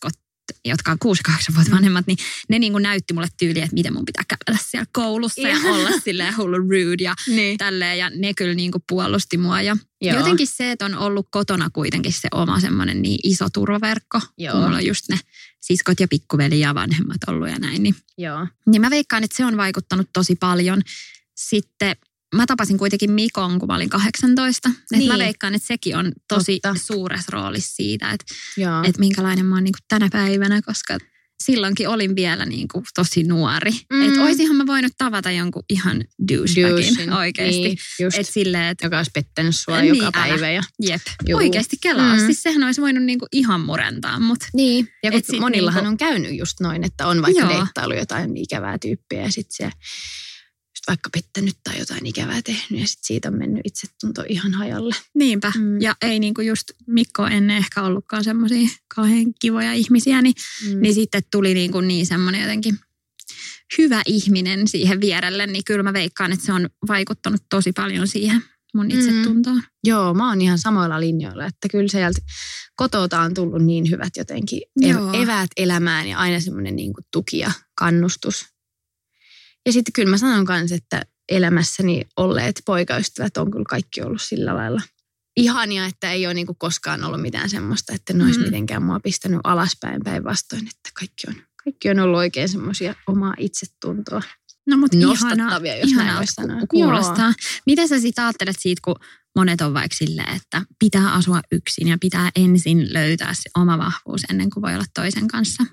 jotka on 6-8 vuotta vanhemmat, niin ne niin kuin näytti mulle tyyliä, että miten mun pitää kävellä siellä koulussa ja olla silleen hullu rude ja tälleen. Ja ne kyllä niin kuin puolusti mua. Ja jotenkin se, että on ollut kotona kuitenkin se oma semmoinen niin iso turvaverkko. Mulla on just ne siskot ja pikkuveli ja vanhemmat ollut ja näin. Niin mä veikkaan, että se on vaikuttanut tosi paljon. Sitten mä tapasin kuitenkin Mikon, kun mä olin 18. Niin. Mä veikkaan, että sekin on tosi suuressa roolissa siitä, että minkälainen mä oon niin kuin tänä päivänä, koska silloinkin olin vielä niin kuin tosi nuori. Että oisinhan mä voinut tavata jonkun ihan douchebagin oikeasti. Niin, että silleen, että joka olisi pettänyt sua joka päivä. Jep, oikeasti kelaa. Siis sehän olisi voinut niin kuin ihan murentaa mut. Niin, ja monillahan niin kuin on käynyt just noin, että on vaikka deittailu jotain ikävää tyyppiä ja sitten se vaikka pettänyt tai jotain ikävää tehnyt ja sitten siitä on mennyt itsetunto ihan hajalle. Niinpä. Ja ei niinku just Mikko ennen ehkä ollutkaan semmoisia kauhean kivoja ihmisiä, niin sitten tuli niin semmoinen jotenkin hyvä ihminen siihen vierelle, niin kyllä mä veikkaan, että se on vaikuttanut tosi paljon siihen mun itsetuntoon. Joo, mä oon ihan samoilla linjoilla, että kyllä sieltä kotota on tullut niin hyvät jotenkin eväät elämään ja aina semmoinen niinku tuki ja kannustus. Ja sitten kyllä mä sanon kanssa, että elämässäni olleet poikaystävät on kyllä kaikki ollut sillä lailla ihania, että ei ole niinku koskaan ollut mitään semmoista, että ne olisi mitenkään mua pistänyt alaspäin päinvastoin, että kaikki on ollut oikein semmoisia omaa itsetuntoa. No mutta nostattavia, jos näin voisi sanoa. Kuulostaa. Joo. Mitä sä sitten ajattelet siitä, kun monet on vaikka silleen, että pitää asua yksin ja pitää ensin löytää se oma vahvuus ennen kuin voi olla toisen kanssa?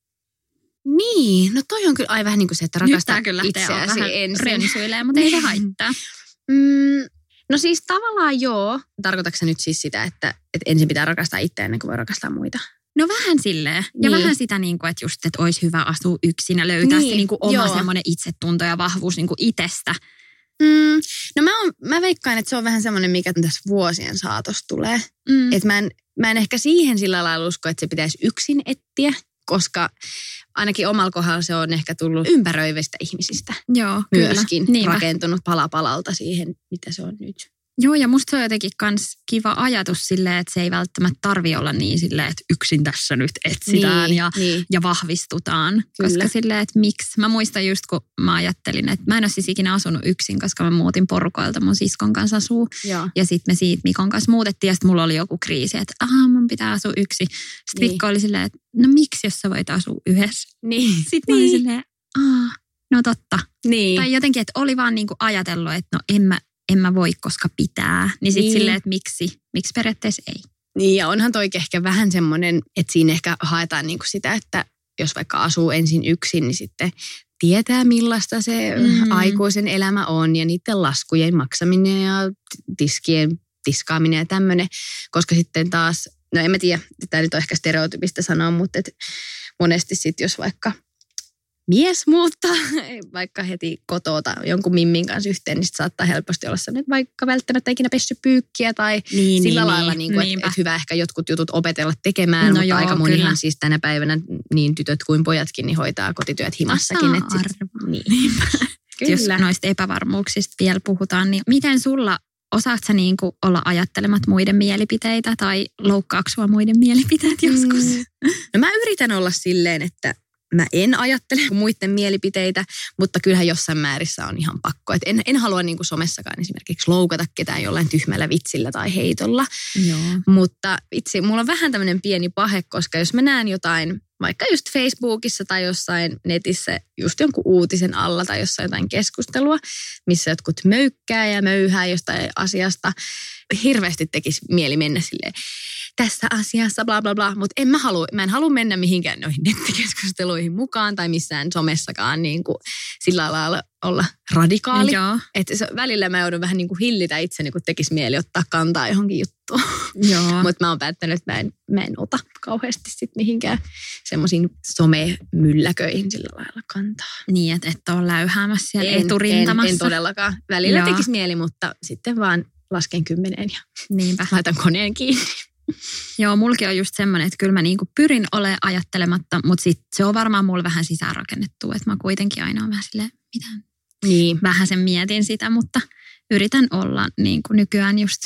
Niin, no toi on kyllä aivan vähän niin kuin se, että rakastaa itseäsi ensin. Rensyilee, mutta ei se haittaa. No siis tavallaan joo. Tarkoitatko sä nyt siis sitä, että ensin pitää rakastaa itseä ennen kuin voi rakastaa muita? No vähän silleen. Ja vähän sitä, niin kuin, että just, että olisi hyvä asua yksin ja löytää se niin kuin oma semmoinen itsetunto ja vahvuus niin kuin itsestä. No mä veikkaan, että se on vähän semmoinen, mikä tässä vuosien saatossa tulee. Että mä en ehkä siihen sillä lailla usko, että se pitäisi yksin etsiä, koska ainakin omalla kohdalla se on ehkä tullut ympäröivistä ihmisistä. Joo, myöskin rakentunut pala palalta siihen, mitä se on nyt. Joo, ja musta se on jotenkin kans kiva ajatus silleen, että se ei välttämättä tarvi olla niin silleen, että yksin tässä nyt etsitään ja vahvistutaan. Kyllä. Koska silleen, että miksi. Mä muistan just, kun mä ajattelin, että mä en ole siis ikinä asunut yksin, koska mä muutin porukoilta mun siskon kanssa asuu. Ja sitten me siitä Mikon kanssa muutettiin ja sitten mulla oli joku kriisi, että mun pitää asua yksin. Sitten Mikko oli silleen, että no miksi, jos sä voit asua yhdessä? Sitten mä olin silleen, no totta. Tai jotenkin, että oli vaan niinku ajatellut, että no en mä voi, koska pitää. Niin sitten silleen, että miksi periaatteessa ei. Niin ja onhan toi ehkä vähän semmoinen, että siinä ehkä haetaan niinku sitä, että jos vaikka asuu ensin yksin, niin sitten tietää millaista se aikuisen elämä on ja niiden laskujen maksaminen ja tiskien tiskaaminen ja tämmöinen. Koska sitten taas, no en mä tiedä, tämä nyt on ehkä stereotypista sanoa, mutta et monesti sitten jos vaikka mies muuttaa vaikka heti kotota jonkun mimmin kanssa yhteen, niin saattaa helposti olla sellainen, että vaikka välttämättä ikinä pessy pyykkiä tai sillä lailla, että hyvä ehkä jotkut jutut opetella tekemään, mutta aika monihan siis tänä päivänä niin tytöt kuin pojatkin niin hoitaa kotityöt himassakin. Jos noista epävarmuuksista vielä puhutaan, niin miten sulla, osaat sä niinku olla ajattelemat muiden mielipiteitä tai loukkaako sua muiden mielipiteet joskus? No mä yritän olla silleen, että mä en ajattele muiden mielipiteitä, mutta kyllähän jossain määrissä on ihan pakko. Et en halua niin kuin somessakaan esimerkiksi loukata ketään jollain tyhmällä vitsillä tai heitolla. Joo. Mutta itse mulla on vähän tämmöinen pieni pahe, koska jos mä näen jotain, vaikka just Facebookissa tai jossain netissä just jonkun uutisen alla tai jossain jotain keskustelua, missä jotkut möykkää ja möyhää jostain asiasta, hirveästi tekisi mieli mennä silleen, tässä asiassa, bla bla bla, mutta mä en halua mennä mihinkään noihin nettikeskusteluihin mukaan tai missään somessakaan niin kuin sillä lailla olla radikaali. Että välillä mä joudun vähän niin kuin hillitä itseni, kun tekisi mieli ottaa kantaa johonkin juttuun. Mutta mä oon päättänyt, että mä en ota kauheasti sit mihinkään semmoisiin somemylläköihin sillä lailla kantaa. Niin, että et ole läyhäämässä siellä eturintamassa. En todellakaan. Välillä tekisi mieli, mutta sitten vaan lasken 10 ja laitan koneen kiinni. Joo, mulki on just semmoinen, että kyllä mä niinku pyrin olemaan ajattelematta, mutta sit se on varmaan mulla vähän sisäänrakennettu, että mä kuitenkin aina on vähän silleen, vähän sen mietin sitä, mutta yritän olla niinku nykyään just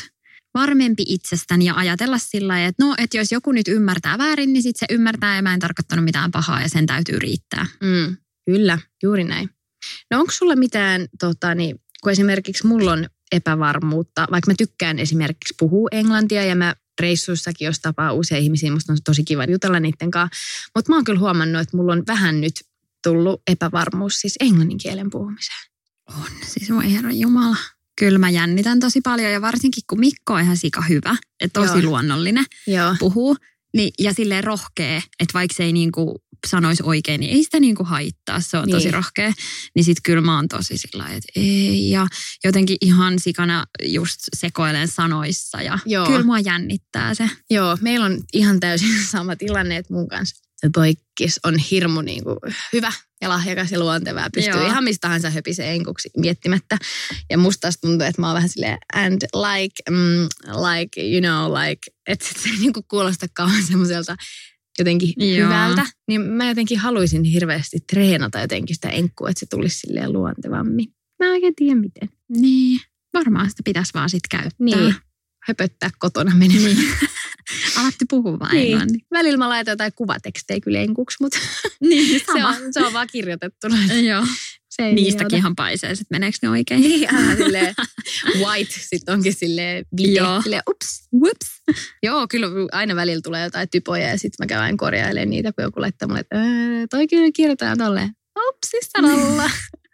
varmempi itsestäni ja ajatella sillä lailla, että no, että jos joku nyt ymmärtää väärin, niin sitten se ymmärtää ja mä en tarkoittanut mitään pahaa ja sen täytyy riittää. Kyllä, juuri näin. No onko sulla mitään, kun esimerkiksi mulla on epävarmuutta, vaikka mä tykkään esimerkiksi puhua englantia ja mä reissuissakin, jos tapaa uusia ihmisiä, musta on tosi kiva jutella niiden kanssa, mutta mä oon kyllä huomannut, että mulla on vähän nyt tullut epävarmuus siis englannin kielen puhumiseen. On, siis voi herra jumala. Kyllä mä jännitän tosi paljon ja varsinkin kun Mikko on ihan sika hyvä ja tosi luonnollinen puhuu niin, ja silleen rohkea, että vaikka se ei niinku sanoisi oikein, niin ei sitä niinku haittaa, se on tosi rohkea. Niin sit kyllä mä oon tosi sillä lailla, että ei ja jotenkin ihan sikana just sekoilen sanoissa ja kyllä mua jännittää se. Joo, meillä on ihan täysin sama tilanne, että mun kanssa se poikkis on hirmu niinku hyvä ja lahjakas ja luontevaa. Pystyy ihan mistä tahansa höpiseen enkuksi miettimättä. Ja musta taas tuntuu, että mä oon vähän silleen and like, you know, like, että se ei niinku kuulosta kauan semmoiselta jotenkin hyvältä. Niin mä jotenkin haluaisin hirveästi treenata jotenkin sitä enkkua, että se tulisi silleen luontevammin. Mä en oikein tiedä miten. Niin, varmaan sitä pitäisi vaan sit käyttää. Niin, höpöttää kotona menemään. Niin. Alattu puhua vaan englannin. Välillä mä laitan jotain kuvatekstejä kyllä enkuksi, mutta niin, se on vaan kirjoitettuna. Joo. Niistäkin ihan paisee, että meneekö ne oikein. Niin, aina silleen white, sitten onkin silleen vile, silleen ups. Joo, kyllä aina välillä tulee jotain typoja ja sitten mä käyn korjailemaan niitä, kun joku laittaa mulle, että toi kyllä kirjoitetaan tolleen, upsis sanalla.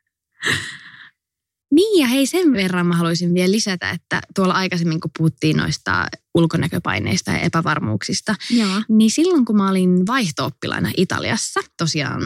Niin ja hei, sen verran mä haluaisin vielä lisätä, että tuolla aikaisemmin kun puhuttiin noista ulkonäköpaineista ja epävarmuuksista, niin silloin kun mä olin vaihto-oppilaina Italiassa, tosiaan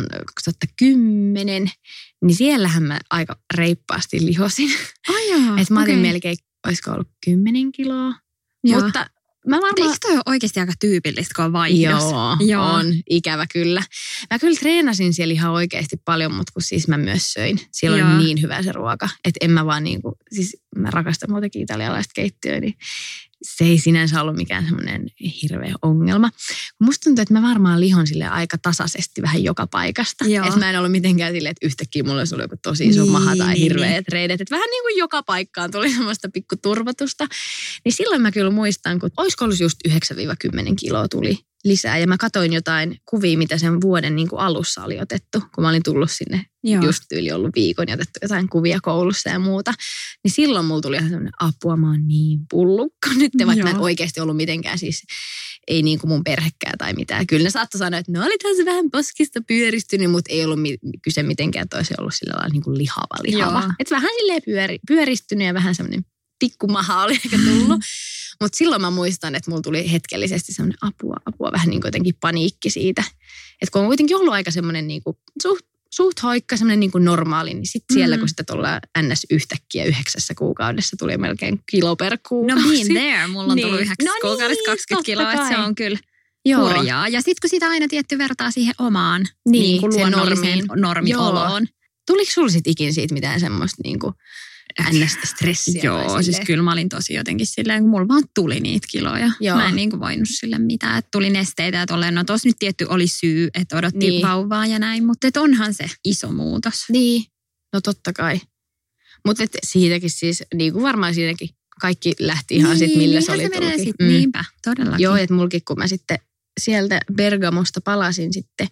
2010, niin siellähän mä aika reippaasti lihosin. Että mä otin melkein, olisiko ollut 10 kiloa, mutta mä varmaan... Eikö toi ole oikeasti aika tyypillistä, kun on vaihdos? Joo, on. Ikävä kyllä. Mä kyllä treenasin siellä ihan oikeasti paljon, mutta kun siis mä myös söin. Siellä on niin hyvä se ruoka, että en mä vaan niinku... Siis mä rakastan muutenkin italialaista keittiöä, niin se ei sinänsä ollut mikään semmoinen hirveä ongelma. Musta tuntuu, että mä varmaan lihon sille aika tasaisesti vähän joka paikasta. Että mä en ollut mitenkään silleen, että yhtäkkiä mulla olisi ollut joku tosi iso maha tai hirveät reidet. Että vähän niin kuin joka paikkaan tuli semmoista pikku turvatusta. Niin silloin mä kyllä muistan, kun olisiko ollut just 9-10 kiloa tuli lisää. Ja mä katsoin jotain kuvia, mitä sen vuoden niin kuin alussa oli otettu, kun mä olin tullut sinne just yli ollut viikon ja otettu jotain kuvia koulussa ja muuta. Niin silloin mulla tuli ihan semmoinen apua, mä oon niin pullukka nyt, vaikka mä en oikeasti ollut mitenkään siis, ei niin kuin mun perhekään tai mitään. Kyllä ne saattoi sanoa, että no olithan se vähän poskista pyöristynyt, mutta ei ollut kyse mitenkään, että olisi ollut sillä lailla niin kuin lihava. Että vähän silleen pyöristynyt ja vähän semmoinen pikkumaha oli ehkä tullut. Mutta silloin mä muistan, että mulla tuli hetkellisesti semmoinen apua, vähän niin kuin jotenkin paniikki siitä. Että kun on kuitenkin ollut aika semmoinen niin kuin suht hoikka, semmoinen niin kuin normaali, niin sitten siellä kun sitä tullaan NS yhtäkkiä 9 kuukaudessa tuli melkein kilo per kuukausi. No been there, mulla on tullut 9 kuukaudessa 20 kiloa, että se on kyllä hurjaa. Ja sitten kun sitä aina tietty vertaa siihen omaan niin kuin luonnolliseen normioloon. Tuliko sulla sitten ikin siitä mitään semmoista niin kuin NS-stressiä? Joo, siis kyllä mä olin tosi jotenkin silleen, kun mulla vaan tuli niitä kiloja. Mä en niin kuin voinut sille mitään, että tuli nesteitä ja tolleen. No tossa nyt tietty oli syy, että odotti vauvaa ja näin, mutta et onhan se iso muutos. Niin, no totta kai. Mutta siitäkin siis, niin kuin varmaan siinäkin kaikki lähti ihan sitten, millä se oli tullut. Niinpä, todellakin. Joo, että mulkin kun mä sitten sieltä Bergamosta palasin sitten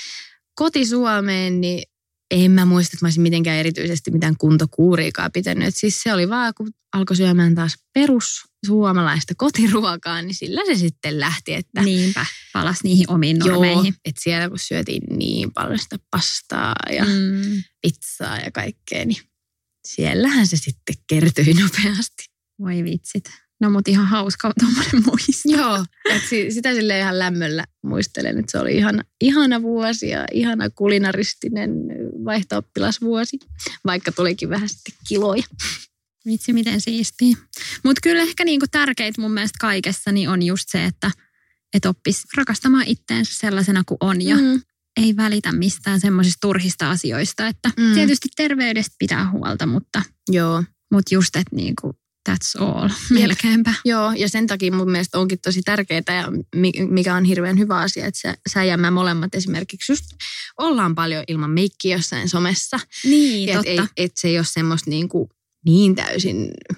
koti-Suomeen, niin en mä muista, että mä olisin mitenkään erityisesti mitään kuntokuuriikaan pitänyt. Et siis se oli vaan, kun alkoi syömään taas perussuomalaista kotiruokaa, niin sillä se sitten lähti. Että niinpä, palasi niihin omiin normeihin. Joo, että siellä kun syötiin niin paljon sitä pastaa ja pizzaa ja kaikkea, niin siellähän se sitten kertyi nopeasti. Voi vitsit. No mut ihan hauska tommoinen muisto. Joo, että sitä silleen ihan lämmöllä muistelen, että se oli ihana vuosi ja ihana kulinaristinen vaihto-oppilasvuosi, vaikka tulikin vähän sitten kiloja. Vitsi, miten siistiä. Mutta kyllä ehkä niinku tärkeintä mun mielestä kaikessa niin on just se, että oppisi rakastamaan itteensä sellaisena kuin on ja ei välitä mistään semmoisista turhista asioista, että tietysti terveydestä pitää huolta, mutta just, että niinku that's all, melkeinpä. Joo, ja sen takia mun mielestä onkin tosi tärkeää ja mikä on hirveän hyvä asia, että sä ja mä molemmat esimerkiksi just ollaan paljon ilman meikkiä jossain somessa. Niin, totta. Että se ei ole semmoista niin täysin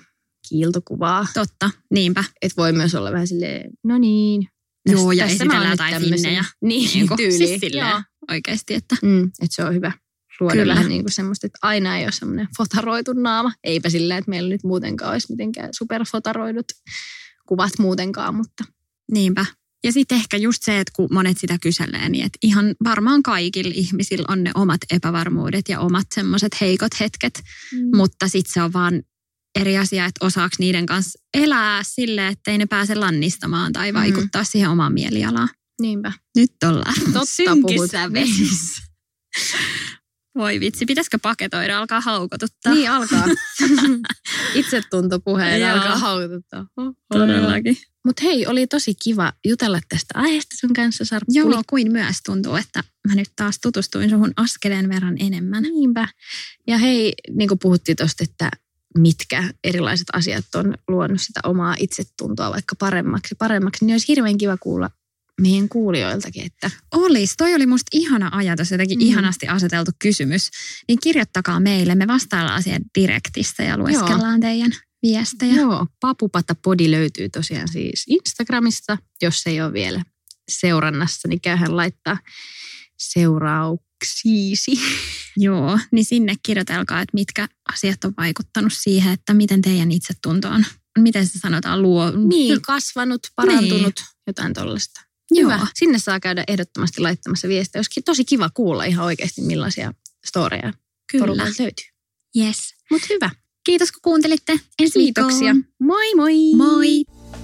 kiiltokuvaa. Totta, niinpä. Että voi myös olla vähän silleen, no niin. Joo, ja esitellään jotain finnejä. Niin, tyyli. Siis silleen oikeasti, että... Että se on hyvä luoda vähän niin kuin semmoista, että aina ei ole semmoinen fotaroitu naama. Eipä sillä, että meillä nyt muutenkaan olisi mitenkään superfotaroidut kuvat muutenkaan, mutta... Niinpä. Ja sitten ehkä just se, että kun monet sitä kyselee, niin että ihan varmaan kaikilla ihmisillä on ne omat epävarmuudet ja omat semmoiset heikot hetket, mutta sitten se on vaan eri asia, että osaako niiden kanssa elää silleen, ettei ne pääse lannistamaan tai vaikuttaa siihen omaan mielialaan. Niinpä. Nyt ollaan synkissä vesissä. Voi vitsi, pitäisikö paketoida, alkaa haukotuttaa? Niin alkaa. Itsetuntopuheen alkaa haukotuttaa. Todellakin. Mutta hei, oli tosi kiva jutella tästä aiheesta sun kanssa, Sarppuli. Joo, kuin myös tuntuu, että mä nyt taas tutustuin suhun askeleen verran enemmän. Niinpä. Ja hei, niin kuin puhuttiin tuosta, että mitkä erilaiset asiat on luonut sitä omaa itsetuntoa vaikka paremmaksi, niin olisi hirveän kiva kuulla meidän kuulijoiltakin, että... Olis, toi oli musta ihana ajatus, jotenkin ihanasti aseteltu kysymys. Niin kirjoittakaa meille, me vastaillaan siihen direktistä ja lueskellaan teidän viestejä. Joo, Papupata-podi löytyy tosiaan siis Instagramista, jos ei ole vielä seurannassa, niin käyhän laittaa seurauksiisi. Joo, niin sinne kirjoitelkaa, että mitkä asiat on vaikuttanut siihen, että miten teidän itsetunto on, miten se sanotaan, Niin, kasvanut, parantunut, jotain tollaista. Hyvä. Joo. Sinne saa käydä ehdottomasti laittamassa viestiä. Olisi tosi kiva kuulla ihan oikeasti, millaisia storeja porukalta löytyy. Yes. Mut hyvä. Kiitos kun kuuntelitte. Ensi Kiitoksia. Moi moi. Moi.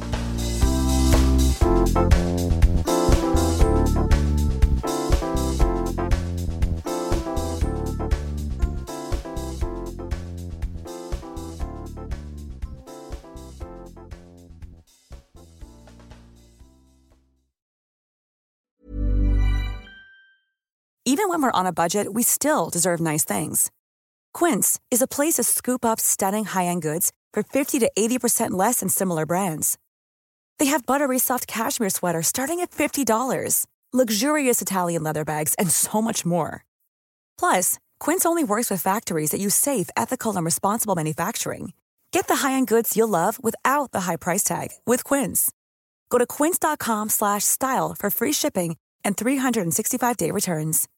Even when we're on a budget, we still deserve nice things. Quince is a place to scoop up stunning high-end goods for 50 to 80% less than similar brands. They have buttery soft cashmere sweaters starting at $50, luxurious Italian leather bags, and so much more. Plus, Quince only works with factories that use safe, ethical, and responsible manufacturing. Get the high-end goods you'll love without the high price tag with Quince. Go to quince.com/style for free shipping and 365-day returns.